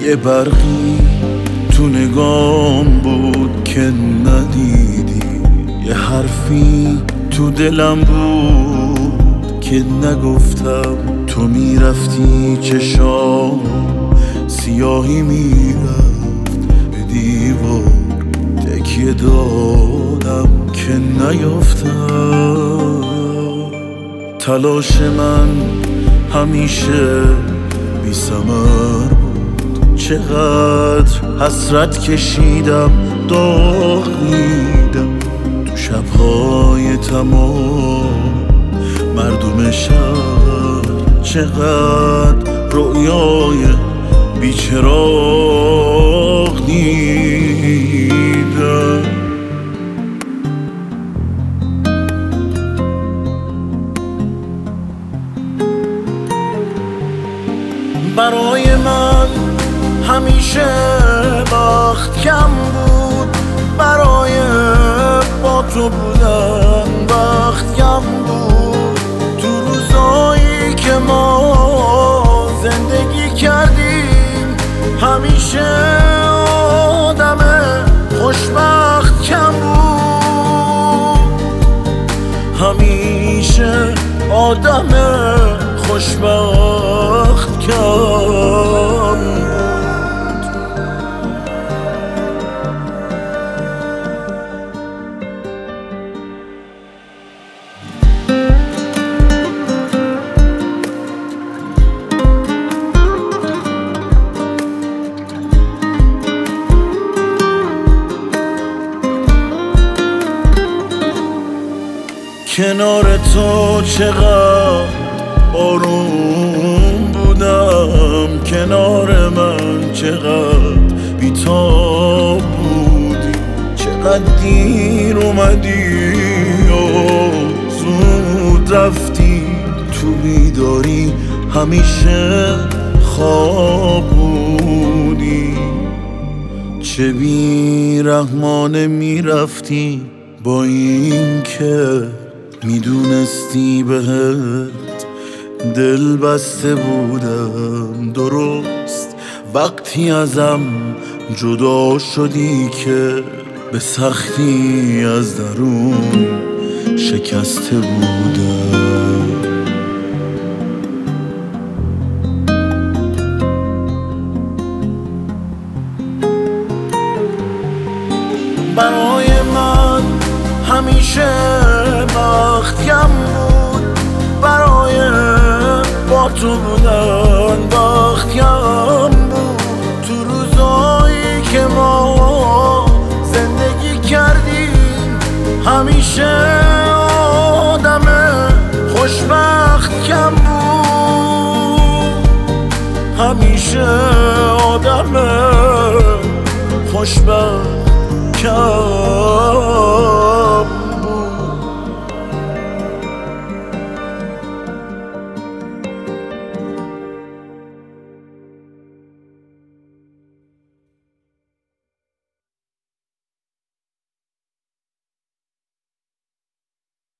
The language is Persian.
یه برقی تو نگام بود که ندیدی، یه حرفی تو دلم بود که نگفتم. تو میرفتی چشام سیاهی میرفت، به دیوار تکیه دادم که نیفتم. تلاش من همیشه بی ثمر بود، چقدر حسرت کشیدم، داغ دیدم تو شبهای تمام مردم شهر، چقدر رویای بیچراغ دیدم. برای من همیشه وقت کم بود، برای با تو بودن وقت کم بود. تو روزایی که ما زندگی کردیم همیشه آدم خوشبخت کم بود، همیشه آدم خوشبخت کم بود. کنار تو چقدر آروم بودم، کنار من چقدر بی‌تاب بودی، چقدر دیر اومدی و زود رفتی. تو بیداری همیشه خواب بودی، چه بی‌رحمانه میرفتی با این که میدونستی بهت دل بسته بودم. درست وقتی ازم جدا شدی که به سختی از درون شکسته بودم. برای من همیشه وقت کم بود، برای با تو بودن وقت کم بود. تو روزایی که ما زندگی کردیم همیشه آدم خوشبخت کم بود، همیشه آدم خوشبخت کم